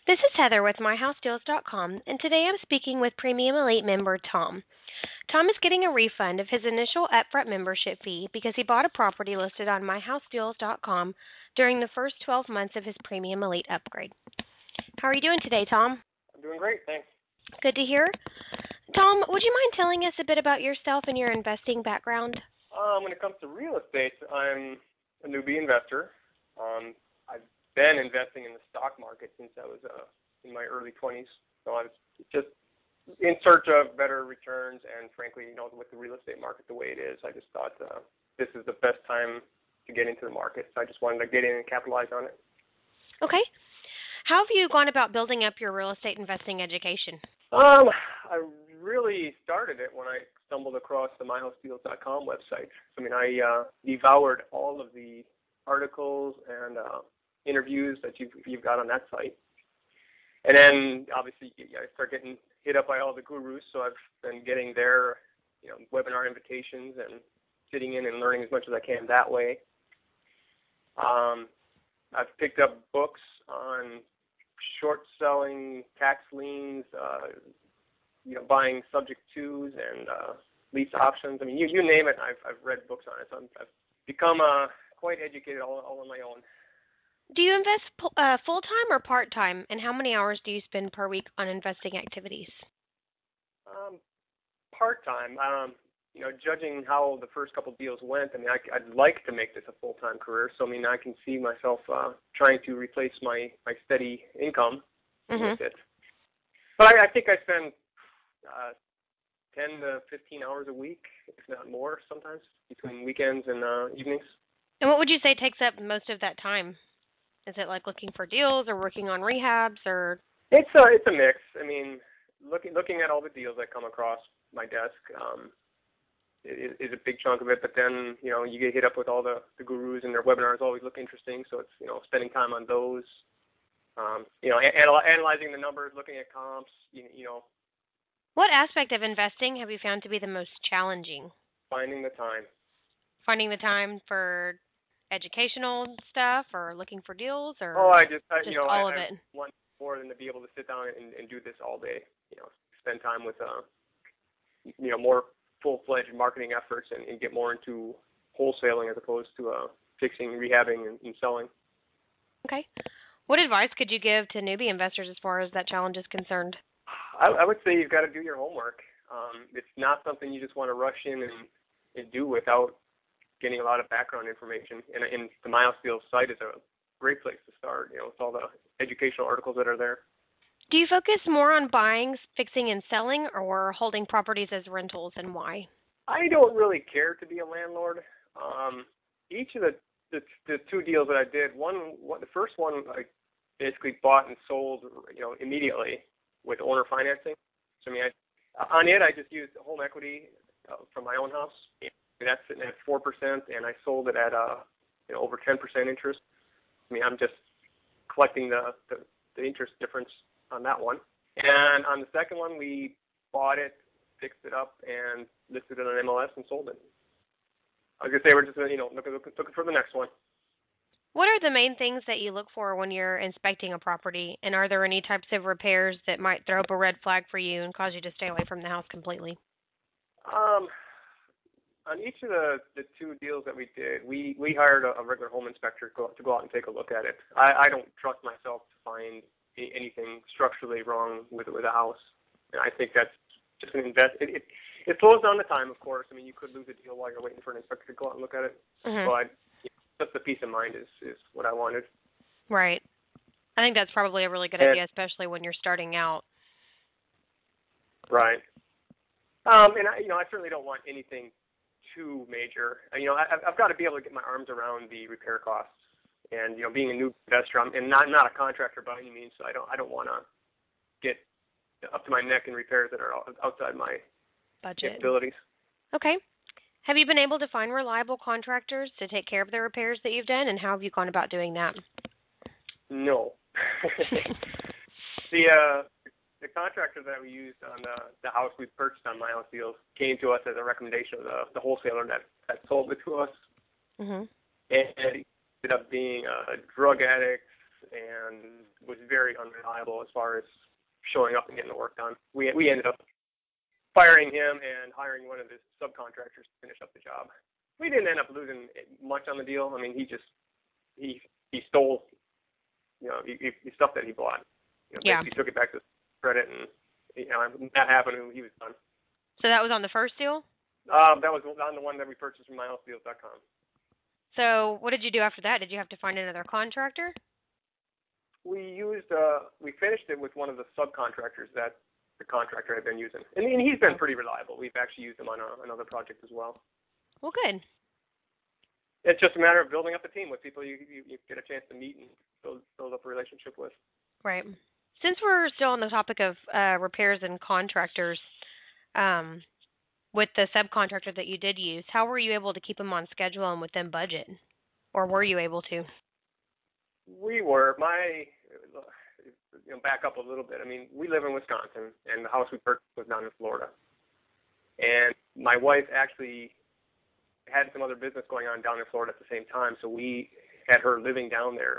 This is Heather with MyHouseDeals.com, and today I'm speaking with Premium Elite member Tom. Tom is getting a refund of his initial upfront membership fee because he bought a property listed on MyHouseDeals.com during the first 12 months of his Premium Elite upgrade. How are you doing today, Tom? I'm doing great, thanks. Good to hear. Tom, would you mind telling us a bit about yourself and your investing background? When it comes to real estate, I'm a newbie investor. I've been investing in the stock market since I was in my early 20s. So I was just in search of better returns, and frankly, with the real estate market the way it is, I just thought this is the best time to get into the market. So I just wanted to get in and capitalize on it. Okay. How have you gone about building up your real estate investing education? I really started it when I stumbled across the MyHouseDeals.com website. I devoured all of the articles and interviews that you've got on that site. And then, obviously, I start getting hit up by all the gurus, so I've been getting their webinar invitations and sitting in and learning as much as I can that way. I've picked up books on short selling, tax liens, buying subject twos and lease options. You name it, I've read books on it. So I've become quite educated all on my own. Do you invest full-time or part-time, and how many hours do you spend per week on investing activities? Part-time. Judging how the first couple deals went, I'd like to make this a full-time career. So, I can see myself trying to replace my steady income with it. But I think I spend 10 to 15 hours a week, if not more sometimes, between weekends and evenings. And what would you say takes up most of that time? Is it like looking for deals or working on rehabs or? It's a mix. Looking at all the deals that come across my desk is a big chunk of it. But then you get hit up with all the gurus, and their webinars always look interesting. So it's spending time on those. Analyzing the numbers, looking at comps. What aspect of investing have you found to be the most challenging? Finding the time. Finding the time for educational stuff or looking for deals or all of it? I want more than to be able to sit down and do this all day. Spend time with more full-fledged marketing efforts and get more into wholesaling as opposed to fixing, rehabbing, and selling. Okay. What advice could you give to newbie investors as far as that challenge is concerned? I would say you've got to do your homework. It's not something you just want to rush in and do without getting a lot of background information. And the MyHouseDeals site is a great place to start, with all the educational articles that are there. Do you focus more on buying, fixing, and selling, or holding properties as rentals, and why? I don't really care to be a landlord. Each of the two deals that I did, the first one I basically bought and sold, immediately with owner financing. So I just used home equity from my own house. That's sitting at 4%, and I sold it at over 10% interest. I'm just collecting the interest difference on that one. And on the second one, we bought it, fixed it up, and listed it on MLS and sold it. I was going to say we're just looking for the next one. What are the main things that you look for when you're inspecting a property, and are there any types of repairs that might throw up a red flag for you and cause you to stay away from the house completely? On each of the two deals that we did, we hired a regular home inspector to go out and take a look at it. I don't trust myself to find anything structurally wrong with a house. And I think that's just an investment. It slows down the time, of course. You could lose a deal while you're waiting for an inspector to go out and look at it. But just the peace of mind is what I wanted. Right. I think that's probably a really good idea, especially when you're starting out. Right. And I certainly don't want anything too major. I've got to be able to get my arms around the repair costs. And being a new investor, I'm not a contractor by any means, so I don't want to get up to my neck in repairs that are outside my budget capabilities. Okay. Have you been able to find reliable contractors to take care of the repairs that you've done, and how have you gone about doing that? No. The contractor that we used on the house we purchased on MyHouseDeals came to us as a recommendation of the wholesaler that sold it to us. Mm-hmm. And he ended up being a drug addict, and was very unreliable as far as showing up and getting the work done. We ended up firing him and hiring one of his subcontractors to finish up the job. We didn't end up losing much on the deal. I mean, he stole, the stuff that he bought. He took it back to credit, and when that happened, he was done. So that was on the first deal? That was on the one that we purchased from myhousedeals.com. So what did you do after that? Did you have to find another contractor? We finished it with one of the subcontractors that the contractor had been using. And he's been pretty reliable. We've actually used him on another project as well. Well, good. It's just a matter of building up a team with people you get a chance to meet and build up a relationship with. Right. Since we're still on the topic of repairs and contractors, with the subcontractor that you did use, how were you able to keep them on schedule and within budget? Or were you able to? We were. Back up a little bit. I mean, we live in Wisconsin, and the house we purchased was down in Florida. And my wife actually had some other business going on down in Florida at the same time, so we had her living down there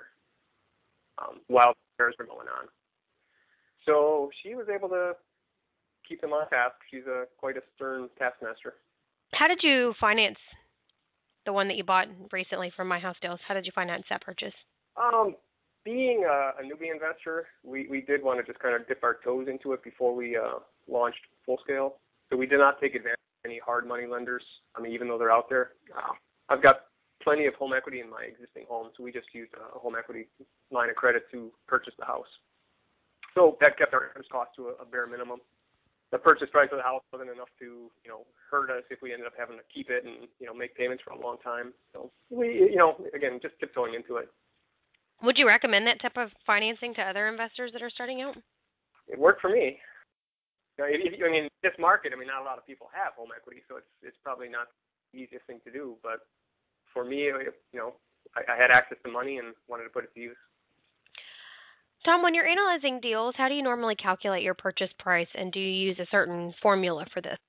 while the repairs were going on. So she was able to keep them on task. She's quite a stern taskmaster. How did you finance the one that you bought recently from My House Deals? How did you finance that purchase? Being a newbie investor, we did want to just kind of dip our toes into it before we launched full scale. So we did not take advantage of any hard money lenders. I mean, even though they're out there, I've got plenty of home equity in my existing home, so we just used a home equity line of credit to purchase the house. So that kept our interest cost to a bare minimum. The purchase price of the house wasn't enough to, hurt us if we ended up having to keep it and, make payments for a long time. So we, again, just tiptoeing into it. Would you recommend that type of financing to other investors that are starting out? It worked for me. This market, not a lot of people have home equity, so it's probably not the easiest thing to do. But for me, I had access to money and wanted to put it to use. Tom, when you're analyzing deals, how do you normally calculate your purchase price, and do you use a certain formula for this?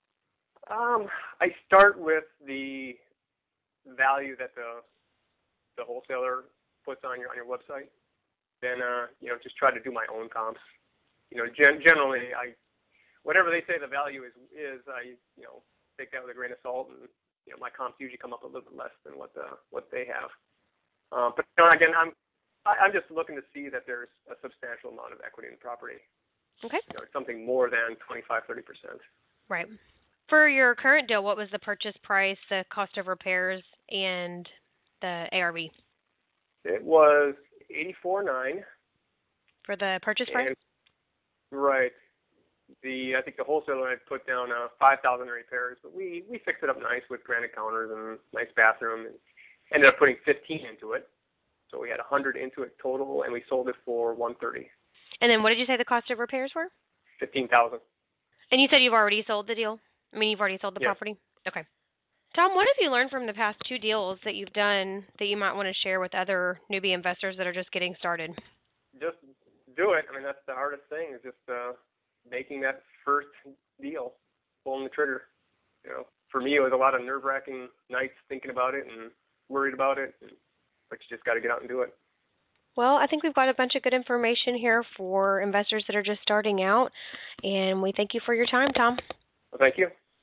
I start with the value that the wholesaler puts on your website. Then just try to do my own comps. Generally, whatever they say the value is I take that with a grain of salt, and my comps usually come up a little bit less than what they have. But again, I'm just looking to see that there's a substantial amount of equity in the property. Okay. Something more than 25-30%. Right. For your current deal, what was the purchase price, the cost of repairs, and the ARV? It was $84,900. For the purchase price? Right. I think the wholesaler had put down $5,000 in repairs, but we fixed it up nice with granite counters and nice bathroom, and ended up putting $15,000 into it. So we had $100,000 into it total, and we sold it for $130,000. And then what did you say the cost of repairs were? $15,000. And you said you've already sold the deal? You've already sold the property? Okay. Tom, what have you learned from the past 2 deals that you've done that you might want to share with other newbie investors that are just getting started? Just do it. That's the hardest thing, is just making that first deal, pulling the trigger. For me, it was a lot of nerve-wracking nights thinking about it and worried about it, but you just got to get out and do it. Well, I think we've got a bunch of good information here for investors that are just starting out, and we thank you for your time, Tom. Well, thank you.